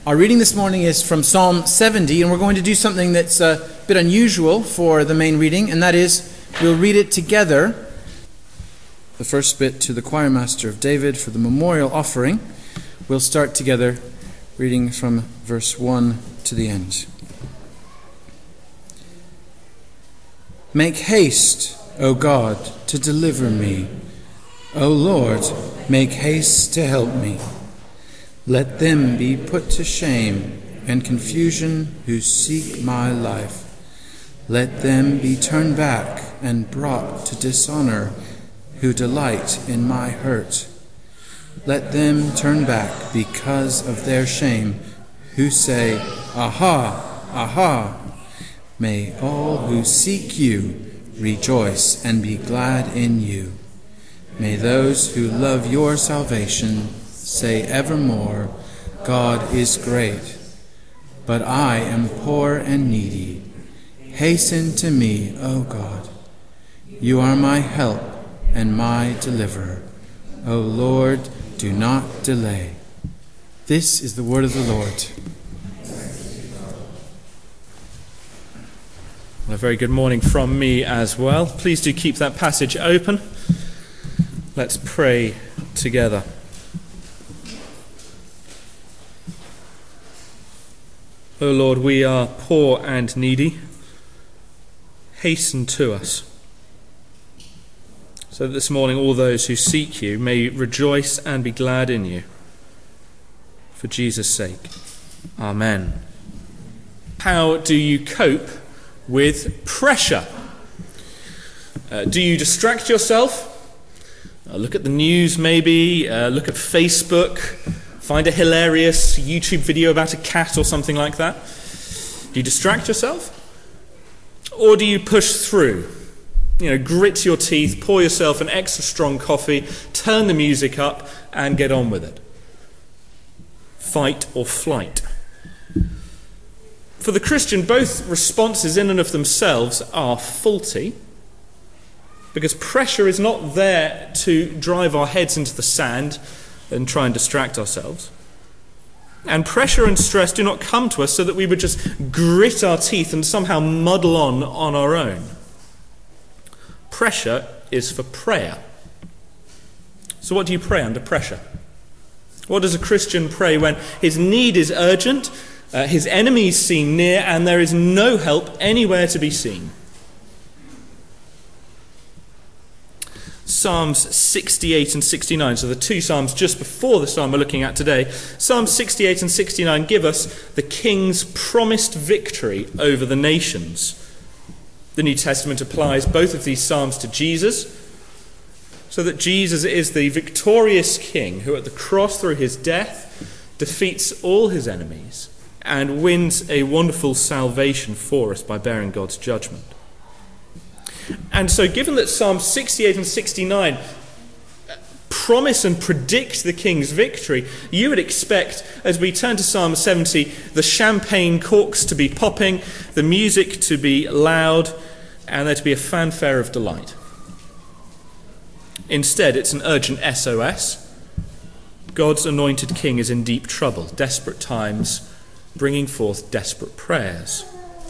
Our reading this morning is from Psalm 70, and we're going to do something that's a bit unusual for the main reading, and that is we'll read it together. The first bit to the choir master of David for the memorial offering. We'll start together reading from verse 1 to the end. Make haste, O God, to deliver me. O Lord, make haste to help me. Let them be put to shame and confusion who seek my life. Let them be turned back and brought to dishonor who delight in my hurt. Let them turn back because of their shame who say, Aha, aha. May all who seek you rejoice and be glad in you. May those who love your salvation say evermore, God is great, but I am poor and needy. Hasten to me, O God. You are my help and my deliverer. O Lord, do not delay. This is the word of the Lord. Well, a very good morning from me as well. Please do keep that passage open. Let's pray together. O Lord, we are poor and needy. Hasten to us, so that this morning all those who seek you may rejoice and be glad in you. For Jesus' sake. Amen. How do you cope with pressure? Do you distract yourself? Look at the news maybe, look at Facebook, find a hilarious YouTube video about a cat or something like that. Do you distract yourself? Or do you push through? Grit your teeth, pour yourself an extra strong coffee, turn the music up and get on with it. Fight or flight. For the Christian, both responses in and of themselves are faulty, because pressure is not there to drive our heads into the sand and try and distract ourselves. And pressure and stress do not come to us so that we would just grit our teeth and somehow muddle on our own. Pressure is for prayer. So what do you pray under pressure? What does a Christian pray when his need is urgent, his enemies seem near, and there is no help anywhere to be seen? Psalms 68 and 69, so the two psalms just before the psalm we're looking at today, Psalms 68 and 69 give us the king's promised victory over the nations. The New Testament applies both of these psalms to Jesus, so that Jesus is the victorious king who at the cross through his death defeats all his enemies and wins a wonderful salvation for us by bearing God's judgment. And so given that Psalms 68 and 69 promise and predict the king's victory, you would expect, as we turn to Psalm 70, the champagne corks to be popping, the music to be loud, and there to be a fanfare of delight. Instead, it's an urgent SOS. God's anointed king is in deep trouble, desperate times, bringing forth desperate prayers.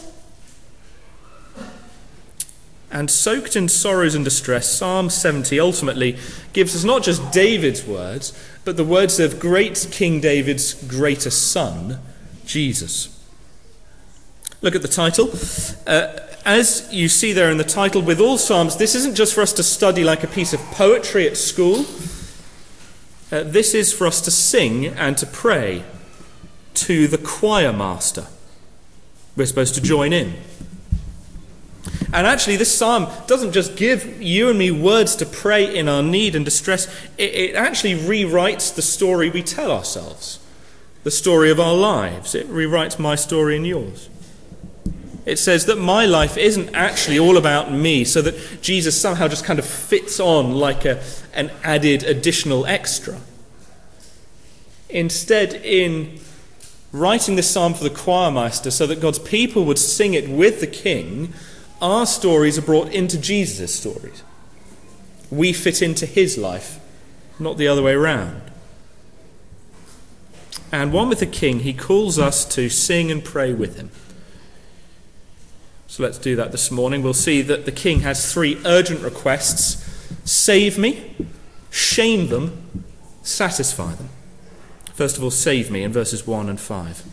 And soaked in sorrows and distress, Psalm 70 ultimately gives us not just David's words, but the words of great King David's greatest son, Jesus. Look at the title. As you see there in the title, with all Psalms, this isn't just for us to study like a piece of poetry at school. This is for us to sing and to pray to the choir master. We're supposed to join in. And actually, this psalm doesn't just give you and me words to pray in our need and distress. It actually rewrites the story we tell ourselves, the story of our lives. It rewrites my story and yours. It says that my life isn't actually all about me, so that Jesus somehow just kind of fits on like an added additional extra. Instead, in writing this psalm for the choirmaster so that God's people would sing it with the king, our stories are brought into Jesus' stories. We fit into his life, not the other way around. And one with the king, he calls us to sing and pray with him. So let's do that this morning. We'll see that the king has 3 urgent requests: save me, shame them, satisfy them. First of all, save me in verses 1 and 5.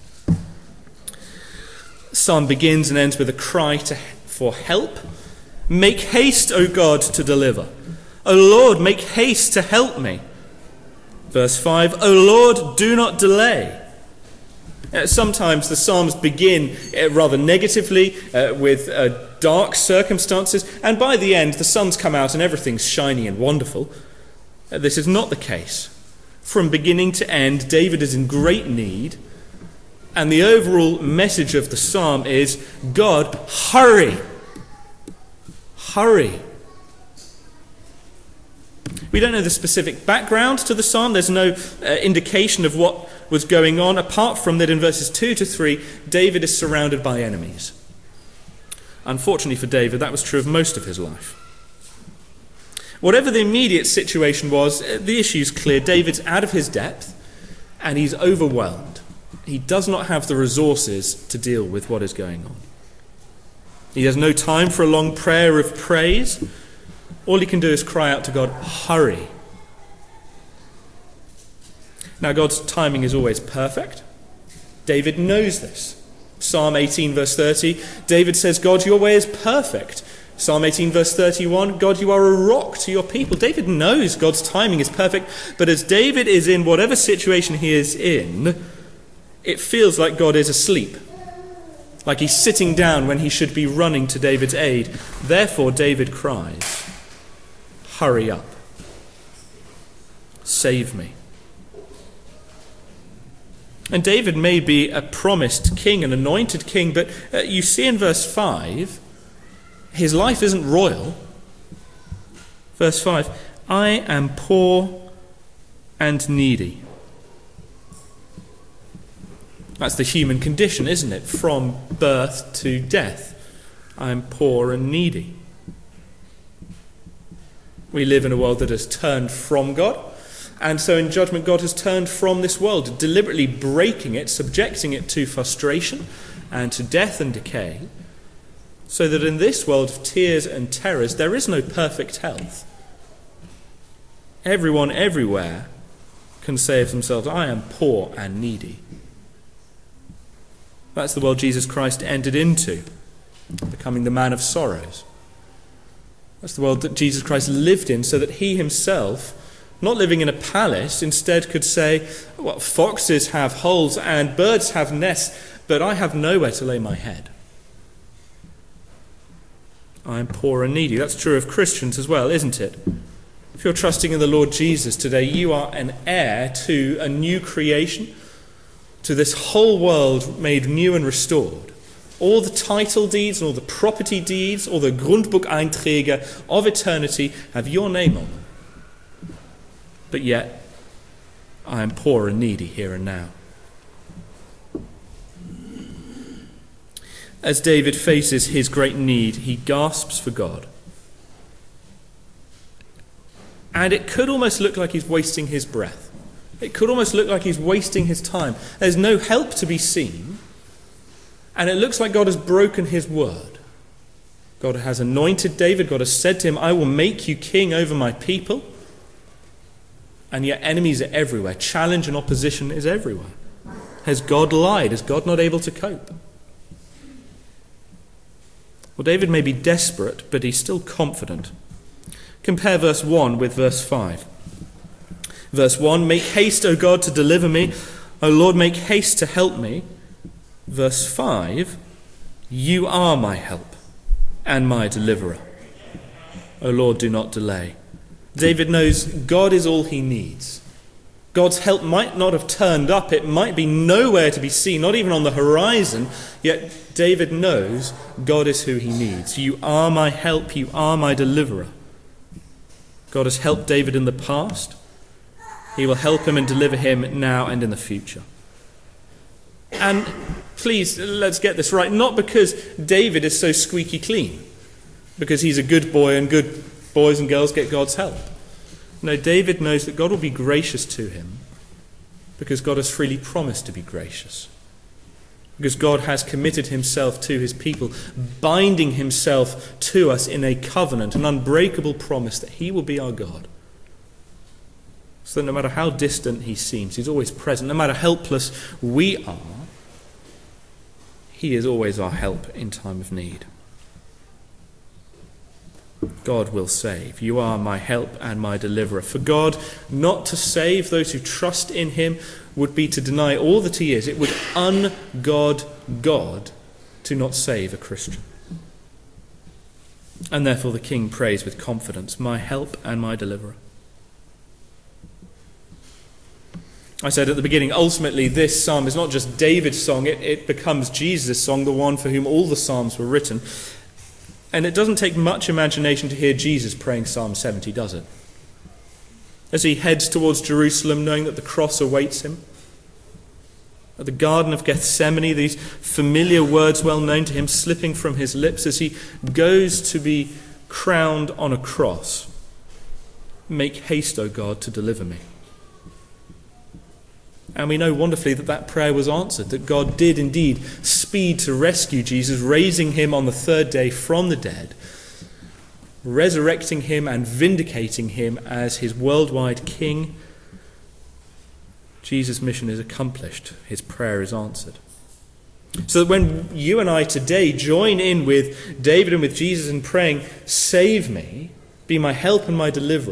The psalm begins and ends with a cry for help. Make haste, O God, to deliver. O Lord, make haste to help me. Verse 5, O Lord, do not delay. Sometimes the psalms begin rather negatively with dark circumstances, and by the end the sun's come out and everything's shiny and wonderful. This is not the case. From beginning to end, David is in great need, and the overall message of the psalm is, God, hurry! Hurry! We don't know the specific background to the psalm. There's no indication of what was going on, apart from that in verses 2 to 3, David is surrounded by enemies. Unfortunately for David, that was true of most of his life. Whatever the immediate situation was, the issue's clear. David's out of his depth, and he's overwhelmed. He does not have the resources to deal with what is going on. He has no time for a long prayer of praise. All he can do is cry out to God, hurry. Now, God's timing is always perfect. David knows this. Psalm 18, verse 30, David says, God, your way is perfect. Psalm 18, verse 31, God, you are a rock to your people. David knows God's timing is perfect, but as David is in whatever situation he is in, it feels like God is asleep, like he's sitting down when he should be running to David's aid. Therefore, David cries, hurry up, save me. And David may be a promised king, an anointed king, but you see in verse 5, his life isn't royal. Verse 5, I am poor and needy. That's the human condition, isn't it? From birth to death. I am poor and needy. We live in a world that has turned from God. And so in judgment, God has turned from this world, deliberately breaking it, subjecting it to frustration and to death and decay, so that in this world of tears and terrors, there is no perfect health. Everyone everywhere can say of themselves, I am poor and needy. That's the world Jesus Christ entered into, becoming the man of sorrows. That's the world that Jesus Christ lived in, so that he himself, not living in a palace, instead could say, well, foxes have holes and birds have nests, but I have nowhere to lay my head. I am poor and needy. That's true of Christians as well, isn't it? If you're trusting in the Lord Jesus today, you are an heir to a new creation, to this whole world made new and restored. All the title deeds and all the property deeds, all the Grundbucheinträge of eternity have your name on them. But yet, I am poor and needy here and now. As David faces his great need, he gasps for God. And it could almost look like he's wasting his breath. It could almost look like he's wasting his time. There's no help to be seen. And it looks like God has broken his word. God has anointed David. God has said to him, I will make you king over my people. And yet enemies are everywhere. Challenge and opposition is everywhere. Has God lied? Is God not able to cope? Well, David may be desperate, but he's still confident. Compare verse 1 with verse 5. Verse 1, make haste, O God, to deliver me. O Lord, make haste to help me. Verse 5, you are my help and my deliverer. O Lord, do not delay. David knows God is all he needs. God's help might not have turned up. It might be nowhere to be seen, not even on the horizon. Yet David knows God is who he needs. You are my help. You are my deliverer. God has helped David in the past. He will help him and deliver him now and in the future. And please, let's get this right. Not because David is so squeaky clean, because he's a good boy and good boys and girls get God's help. No, David knows that God will be gracious to him Because God has freely promised to be gracious. Because God has committed himself to his people, binding himself to us in a covenant, an unbreakable promise that he will be our God. So that no matter how distant he seems, he's always present. No matter how helpless we are, he is always our help in time of need. God will save. You are my help and my deliverer. For God not to save those who trust in him would be to deny all that he is. It would ungod God to not save a Christian. And therefore the king prays with confidence, my help and my deliverer. I said at the beginning, ultimately this psalm is not just David's song, it becomes Jesus' song, the one for whom all the psalms were written. And it doesn't take much imagination to hear Jesus praying Psalm 70, does it? As he heads towards Jerusalem, knowing that the cross awaits him. At the Garden of Gethsemane, these familiar words well known to him slipping from his lips as he goes to be crowned on a cross. Make haste, O God, to deliver me. And we know wonderfully that that prayer was answered, that God did indeed speed to rescue Jesus, raising him on the third day from the dead, resurrecting him and vindicating him as his worldwide king. Jesus' mission is accomplished. His prayer is answered. So that when you and I today join in with David and with Jesus in praying, save me, be my help and my deliverer,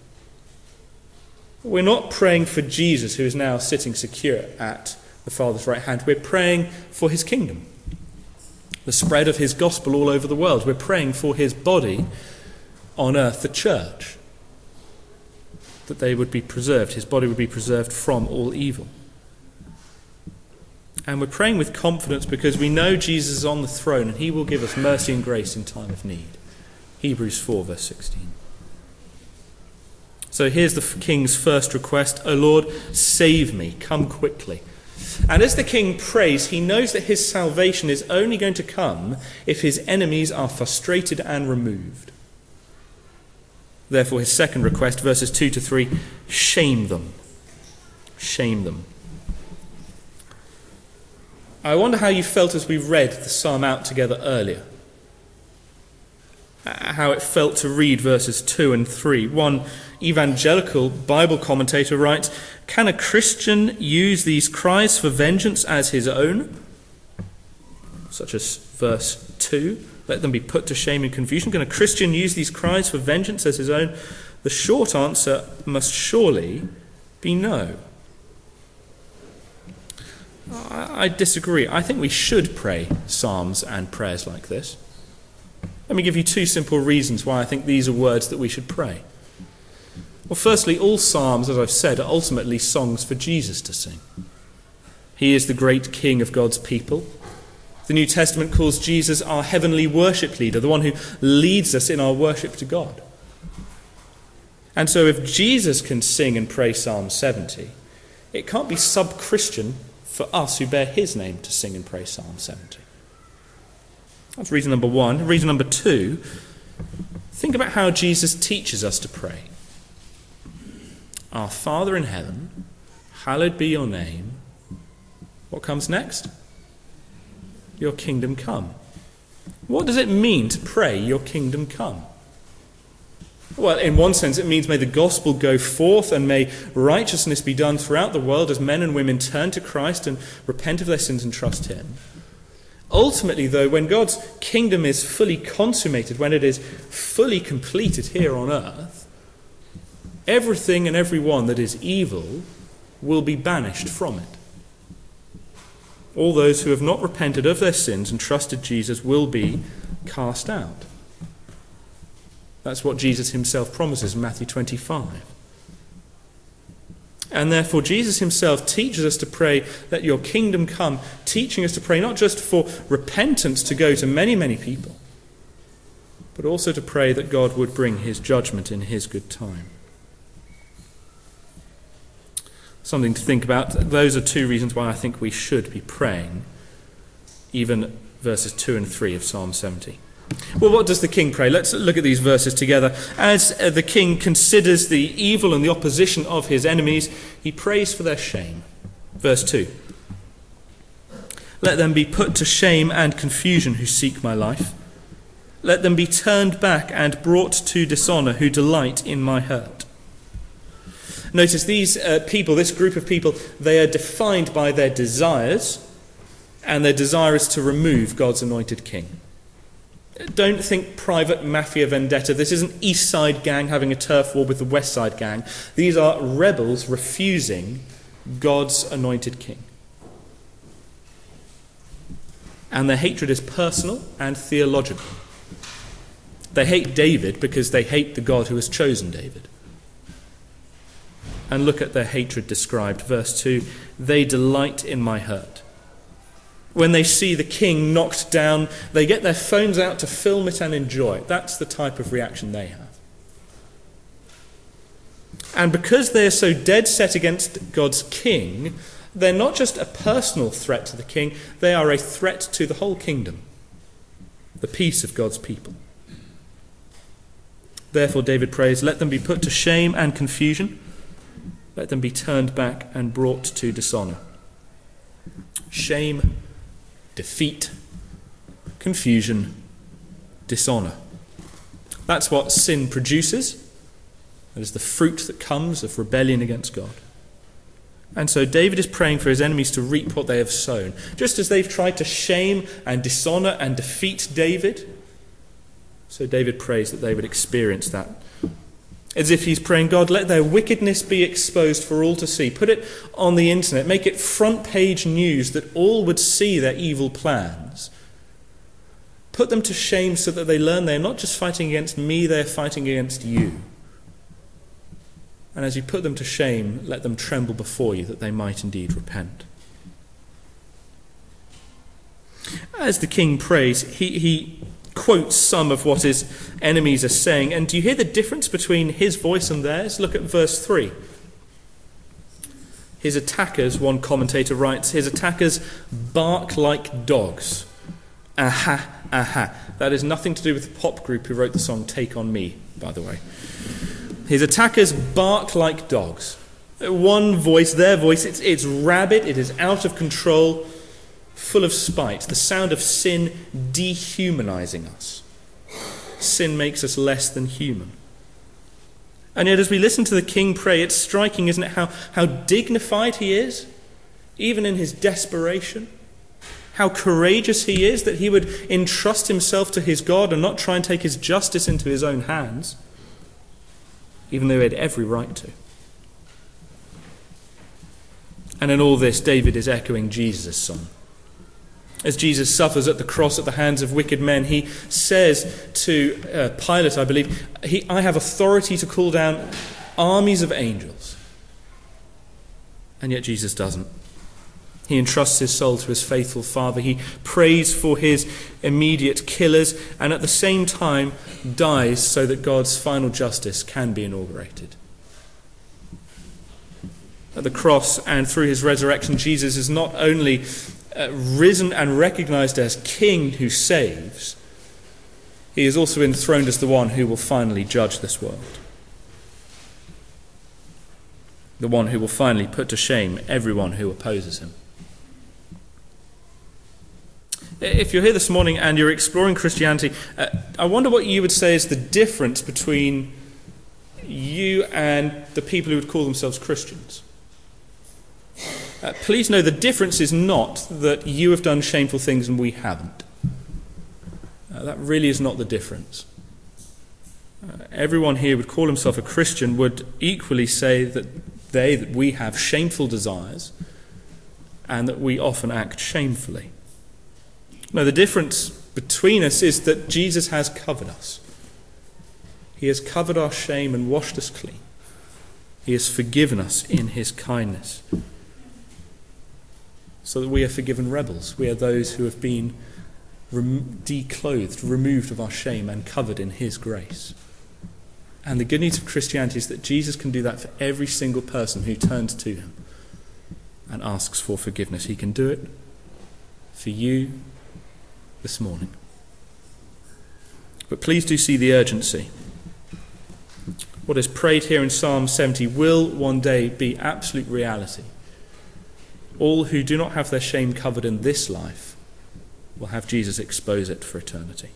we're not praying for Jesus, who is now sitting secure at the Father's right hand. We're praying for his kingdom, the spread of his gospel all over the world. We're praying for his body on earth, the church, that they would be preserved, his body would be preserved from all evil. And we're praying with confidence because we know Jesus is on the throne and he will give us mercy and grace in time of need. Hebrews 4 verse 16. So here's the king's first request, O Lord, save me, come quickly. And as the king prays, he knows that his salvation is only going to come if his enemies are frustrated and removed. Therefore, his second request, verses 2 to 3, shame them. Shame them. I wonder how you felt as we read the psalm out together earlier. How it felt to read verses 2 and 3. One evangelical Bible commentator writes, can a Christian use these cries for vengeance as his own? Such as verse 2, let them be put to shame and confusion. Can a Christian use these cries for vengeance as his own? The short answer must surely be no. I disagree. I think we should pray psalms and prayers like this. Let me give you two simple reasons why I think these are words that we should pray. Well, firstly, all psalms, as I've said, are ultimately songs for Jesus to sing. He is the great King of God's people. The New Testament calls Jesus our heavenly worship leader, the one who leads us in our worship to God. And so if Jesus can sing and pray Psalm 70, it can't be sub-Christian for us who bear his name to sing and pray Psalm 70. That's reason number one. Reason number two, think about how Jesus teaches us to pray. Our Father in heaven, hallowed be your name. What comes next? Your kingdom come. What does it mean to pray, your kingdom come? Well, in one sense, it means may the gospel go forth and may righteousness be done throughout the world as men and women turn to Christ and repent of their sins and trust him. Ultimately, though, when God's kingdom is fully consummated, when it is fully completed here on earth, everything and everyone that is evil will be banished from it. All those who have not repented of their sins and trusted Jesus will be cast out. That's what Jesus himself promises in Matthew 25. And therefore Jesus himself teaches us to pray that your kingdom come, teaching us to pray not just for repentance to go to many, many people, but also to pray that God would bring his judgment in his good time. Something to think about. Those are two reasons why I think we should be praying, even verses 2 and 3 of Psalm 70. Well, what does the king pray? Let's look at these verses together. As the king considers the evil and the opposition of his enemies, he prays for their shame. Verse 2. Let them be put to shame and confusion who seek my life. Let them be turned back and brought to dishonour who delight in my hurt. Notice these people, this group of people, they are defined by their desires, and their desire is to remove God's anointed king. Don't think private mafia vendetta. This isn't East Side gang having a turf war with the West Side gang. These are rebels refusing God's anointed king. And their hatred is personal and theological. They hate David because they hate the God who has chosen David. And look at their hatred described. Verse 2, they delight in my hurt. When they see the king knocked down, they get their phones out to film it and enjoy it. That's the type of reaction they have. And because they are so dead set against God's king, they're not just a personal threat to the king, they are a threat to the whole kingdom, the peace of God's people. Therefore, David prays, let them be put to shame and confusion. Let them be turned back and brought to dishonour. Shame, defeat, confusion, dishonour. That's what sin produces. That is the fruit that comes of rebellion against God. And so David is praying for his enemies to reap what they have sown. Just as they've tried to shame and dishonour and defeat David, so David prays that they would experience that. As if he's praying, God, let their wickedness be exposed for all to see. Put it on the internet. Make it front page news that all would see their evil plans. Put them to shame so that they learn they're not just fighting against me, they're fighting against you. And as you put them to shame, let them tremble before you that they might indeed repent. As the king prays, he quotes some of what his enemies are saying. And do you hear the difference between his voice and theirs? Look at verse 3. His attackers, one commentator writes, his attackers bark like dogs. Aha, aha. That is nothing to do with the pop group who wrote the song Take On Me, by the way. His attackers bark like dogs. One voice, their voice, it's rabid, it is out of control, full of spite. The sound of sin dehumanizing us. Sin makes us less than human. And yet as we listen to the king pray, it's striking, isn't it, how dignified he is, even in his desperation. How courageous he is that he would entrust himself to his God and not try and take his justice into his own hands, even though he had every right to. And in all this, David is echoing Jesus' song. As Jesus suffers at the cross at the hands of wicked men, he says to Pilate, I believe, I have authority to call down armies of angels. And yet Jesus doesn't. He entrusts his soul to his faithful Father. He prays for his immediate killers and at the same time dies so that God's final justice can be inaugurated. At the cross and through his resurrection, Jesus is not only risen and recognized as King who saves, he is also enthroned as the one who will finally judge this world. The one who will finally put to shame everyone who opposes him. If you're here this morning and you're exploring Christianity, I wonder what you would say is the difference between you and the people who would call themselves Christians. Please know the difference is not that you have done shameful things and we haven't. That really is not the difference. Everyone here would call himself a Christian would equally say that we have shameful desires and that we often act shamefully. No, the difference between us is that Jesus has covered us. He has covered our shame and washed us clean. He has forgiven us in his kindness. So that we are forgiven rebels. We are those who have been declothed, removed of our shame and covered in his grace. And the good news of Christianity is that Jesus can do that for every single person who turns to him and asks for forgiveness. He can do it for you this morning. But please do see the urgency. What is prayed here in Psalm 70 will one day be absolute reality. All who do not have their shame covered in this life will have Jesus expose it for eternity.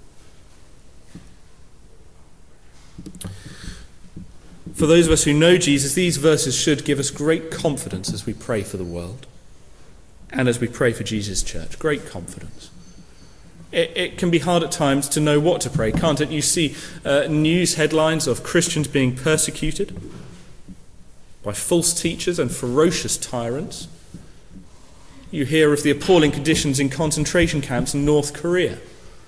For those of us who know Jesus, these verses should give us great confidence as we pray for the world and as we pray for Jesus' church. Great confidence. It can be hard at times to know what to pray, can't it? You see news headlines of Christians being persecuted by false teachers and ferocious tyrants. You hear of the appalling conditions in concentration camps in North Korea,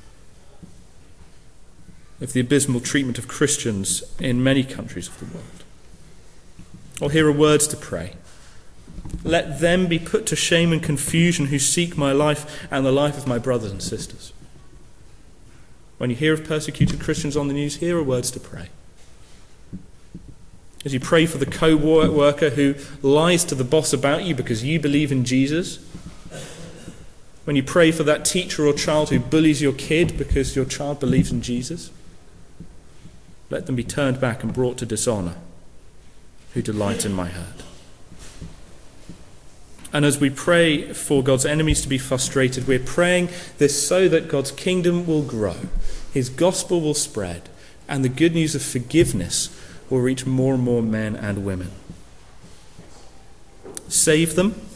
of the abysmal treatment of Christians in many countries of the world. Or here are words to pray. Let them be put to shame and confusion who seek my life and the life of my brothers and sisters. When you hear of persecuted Christians on the news, here are words to pray. As you pray for the co-worker who lies to the boss about you because you believe in Jesus. When you pray for that teacher or child who bullies your kid because your child believes in Jesus. Let them be turned back and brought to dishonour who delight in my hurt. And as we pray for God's enemies to be frustrated, we're praying this so that God's kingdom will grow, his gospel will spread, and the good news of forgiveness will reach more and more men and women. Save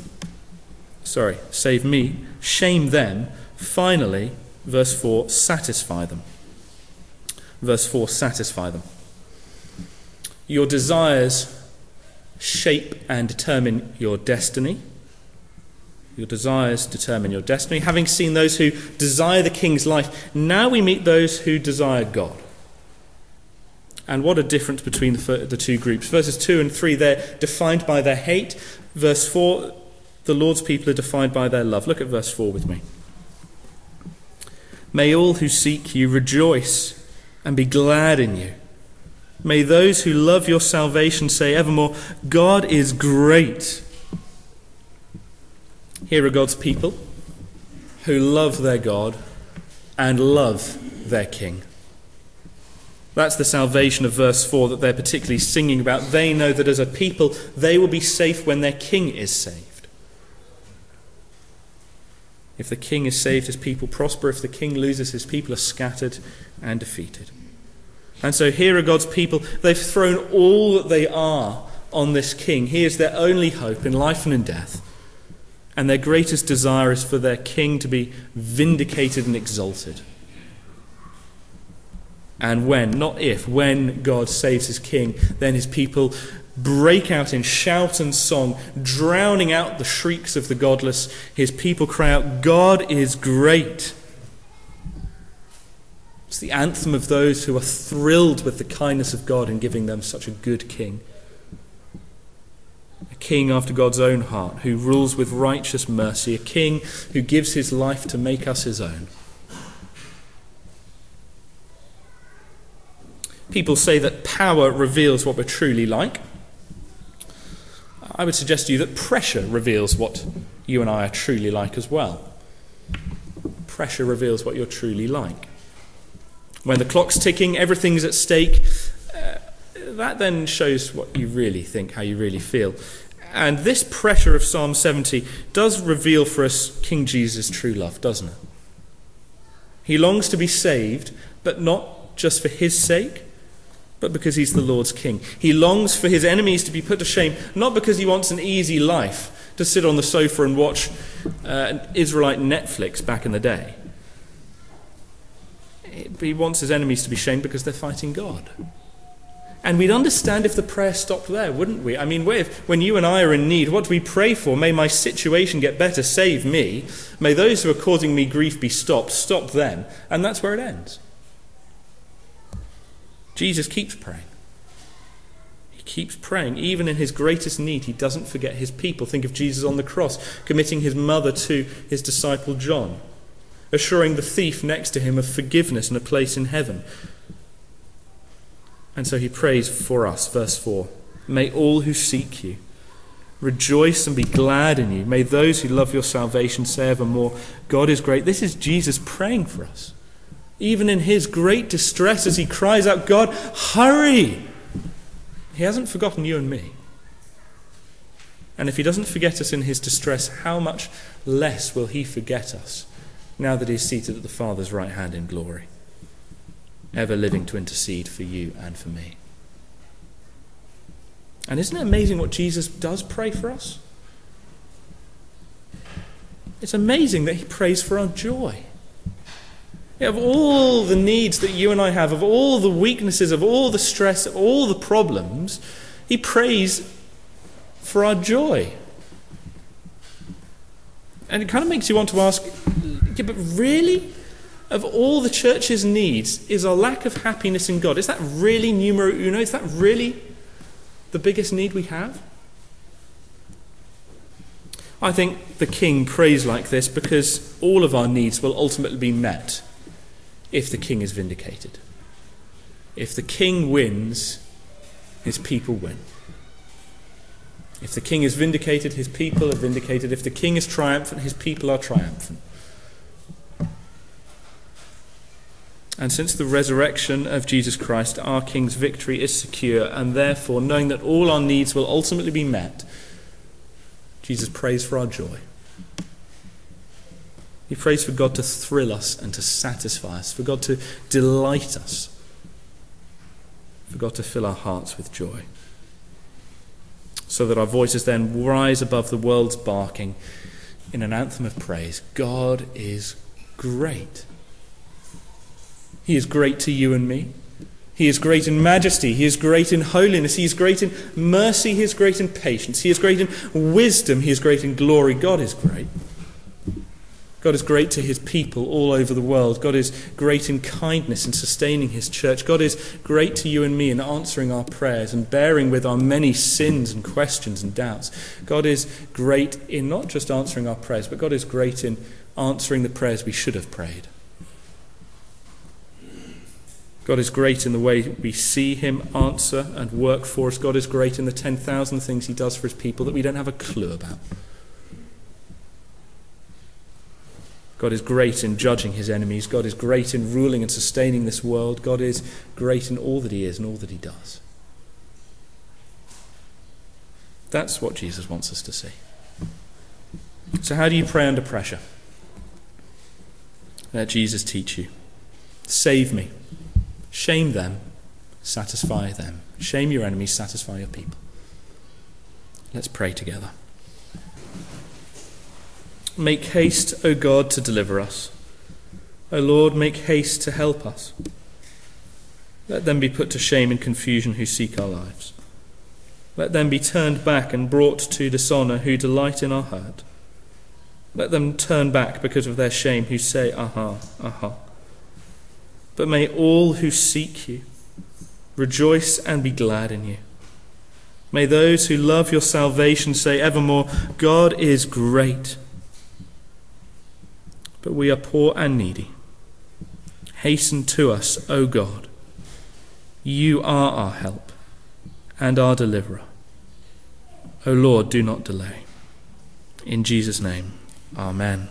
me, shame them, finally, verse 4, satisfy them. Verse 4, satisfy them. Your desires shape and determine your destiny. Your desires determine your destiny. Having seen those who desire the king's life, now we meet those who desire God. And what a difference between the two groups. Verses 2 and 3, they're defined by their hate. Verse 4, the Lord's people are defined by their love. Look at verse 4 with me. May all who seek you rejoice and be glad in you. May those who love your salvation say evermore, God is great. Here are God's people who love their God and love their King. That's the salvation of verse 4 that they're particularly singing about. They know that as a people, they will be safe when their King is saved. If the King is saved, his people prosper. If the King loses, his people are scattered and defeated. And so here are God's people. They've thrown all that they are on this King. He is their only hope in life and in death. And their greatest desire is for their King to be vindicated and exalted. And when God saves his King, then his people break out in shout and song, drowning out the shrieks of the godless. His people cry out, God is great. It's the anthem of those who are thrilled with the kindness of God in giving them such a good King. A King after God's own heart, who rules with righteous mercy. A King who gives his life to make us his own. People say that power reveals what we're truly like. I would suggest to you that pressure reveals what you and I are truly like as well. Pressure reveals what you're truly like. When the clock's ticking, everything's at stake. That then shows what you really think, how you really feel. And this pressure of Psalm 70 does reveal for us King Jesus' true love, doesn't it? He longs to be saved, but not just for his sake, but because he's the Lord's King. He longs for his enemies to be put to shame, not because he wants an easy life, to sit on the sofa and watch an Israelite Netflix back in the day. He wants his enemies to be shamed because they're fighting God. And we'd understand if the prayer stopped there, wouldn't we? I mean, when you and I are in need, what do we pray for? May my situation get better, save me. May those who are causing me grief be stopped, stop them. And that's where it ends. Jesus keeps praying. He keeps praying. Even in his greatest need, he doesn't forget his people. Think of Jesus on the cross, committing his mother to his disciple John, assuring the thief next to him of forgiveness and a place in heaven. And so he prays for us, verse 4. May all who seek you rejoice and be glad in you. May those who love your salvation say evermore, God is great. This is Jesus praying for us. Even in his great distress as he cries out, God, hurry! He hasn't forgotten you and me. And if he doesn't forget us in his distress, how much less will he forget us now that he is seated at the Father's right hand in glory, ever living to intercede for you and for me. And isn't it amazing what Jesus does pray for us? It's amazing that he prays for our joy. Of all the needs that you and I have, of all the weaknesses, of all the stress, of all the problems, he prays for our joy. And it kind of makes you want to ask, yeah, but really? Of all the church's needs, is our lack of happiness in God, is that really numero uno? Is that really the biggest need we have? I think the king prays like this because all of our needs will ultimately be met if the king is vindicated. If the king wins, his people win. If the king is vindicated, his people are vindicated. If the king is triumphant, his people are triumphant. And since the resurrection of Jesus Christ, our King's victory is secure, and therefore, knowing that all our needs will ultimately be met, Jesus prays for our joy. He prays for God to thrill us and to satisfy us, for God to delight us, for God to fill our hearts with joy, so that our voices then rise above the world's barking in an anthem of praise. God is great. He is great to you and me. He is great in majesty. He is great in holiness. He is great in mercy. He is great in patience. He is great in wisdom. He is great in glory. God is great. God is great to his people all over the world. God is great in kindness and sustaining his church. God is great to you and me in answering our prayers and bearing with our many sins and questions and doubts. God is great in not just answering our prayers, but God is great in answering the prayers we should have prayed. God is great in the way we see him answer and work for us. God is great in the 10,000 things he does for his people that we don't have a clue about. God is great in judging his enemies. God is great in ruling and sustaining this world. God is great in all that he is and all that he does. That's what Jesus wants us to see. So how do you pray under pressure? Let Jesus teach you. Save me. Shame them, satisfy them. Shame your enemies, satisfy your people. Let's pray together. Make haste, O God, to deliver us. O Lord, make haste to help us. Let them be put to shame and confusion who seek our lives. Let them be turned back and brought to dishonour who delight in our hurt. Let them turn back because of their shame who say, aha, aha. But may all who seek you rejoice and be glad in you. May those who love your salvation say evermore, God is great. But we are poor and needy. Hasten to us, O God. You are our help and our deliverer. O Lord, do not delay. In Jesus' name, amen.